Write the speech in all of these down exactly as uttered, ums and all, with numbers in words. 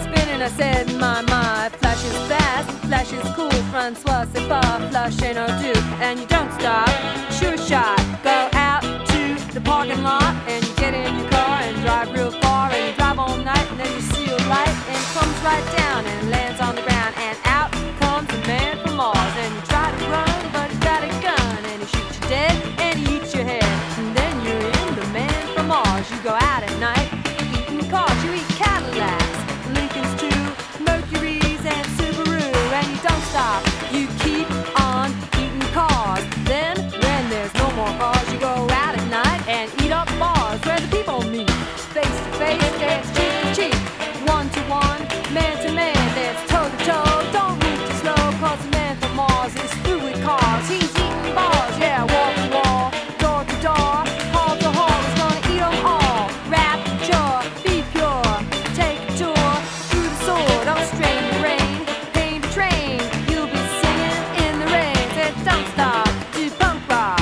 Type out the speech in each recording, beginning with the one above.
spinning, I said, my, my. Flash is fast, flash is cool. Francois, c'est pas flash ain't no do. And you don't stop, sure shot. Go out to the parking lot and you get in your car and drive real far. And you drive all night and then you see a light and it comes right down and lands on the ground. And out comes a man from Mars. And you try to run, but he's got a gun. And he shoots you dead and he eats your head. And then you're in the man from Mars. You go out at night, eating cars. You eat Cadillacs, Lincolns too, Mercuries and Subaru. And you don't stop, you keep on eating cars. Then, when there's no more cars, you go out at night and eat up bars where the people meet. Face to face, dance cheek to cheek. One to one, man to man, dance toe to toe. Don't move too slow, cause the man from Mars is through with cars. He's eating bars, yeah, wall to wall, door to door, hall to hall. He's gonna eat them all. Rapture, be pure, take a tour through the sword. Don't strain the rain, paint a train. You'll be singing in the rain. Said don't stop, do punk rock.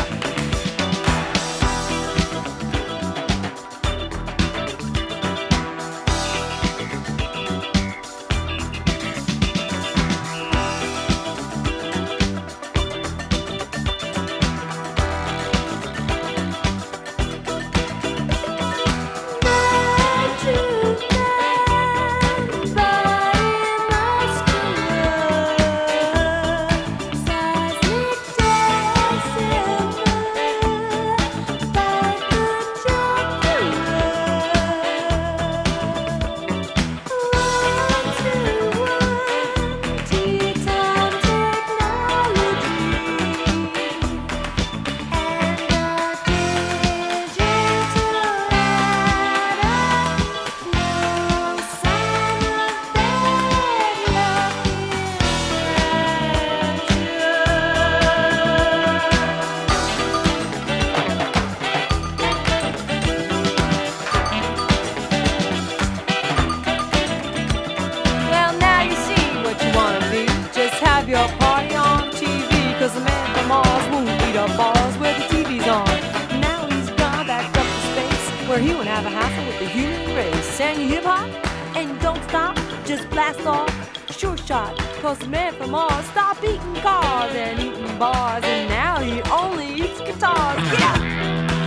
Well, now you see what you wanna be. Just have your party on T V. Cause the man from Mars won't eat up bars where the T V's on. Now he's gone back up to space where he won't have a hassle with the human race. And you hip hop and you don't stop, just blast off, sure shot. Cause the man from Mars stopped eating cars and eating bars. And now he only eats guitars. Get up!